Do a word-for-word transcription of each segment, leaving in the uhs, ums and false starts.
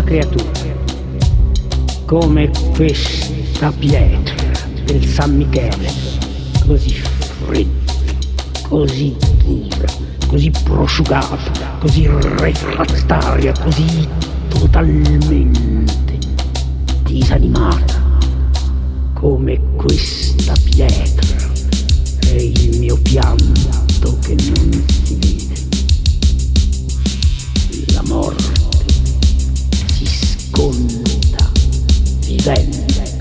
creatura come questa pietra del San Michele, così fredda, così dura, così prosciugata, così refrattaria, così totalmente disanimata, come questa pietra è il mio pianto che non si vede. La morte si sconta vivendo.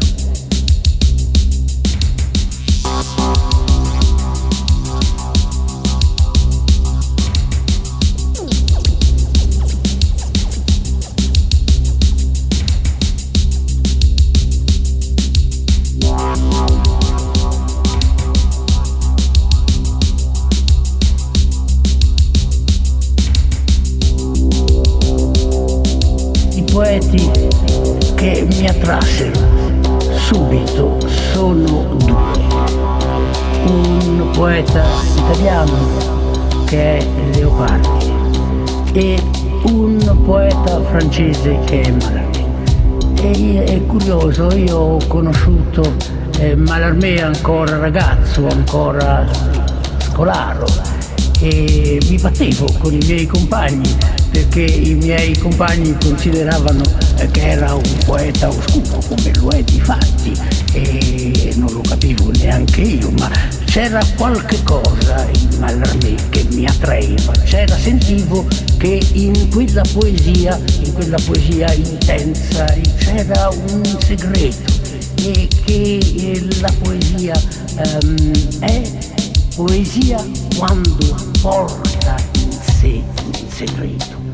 Poeti che mi attrassero subito sono due. Un poeta italiano che è Leopardi e un poeta francese che è Mallarmé. E è curioso, io ho conosciuto eh, Mallarmé ancora ragazzo, ancora scolaro, e mi battevo con i miei compagni perché i miei compagni consideravano che era un poeta oscuro, come lo è di fatti, e non lo capivo neanche io, ma c'era qualche cosa in Mallarmé che mi attraeva, c'era, sentivo che in quella poesia, in quella poesia intensa, c'era un segreto, e che la poesia um, è poesia quando porta in sé un segreto.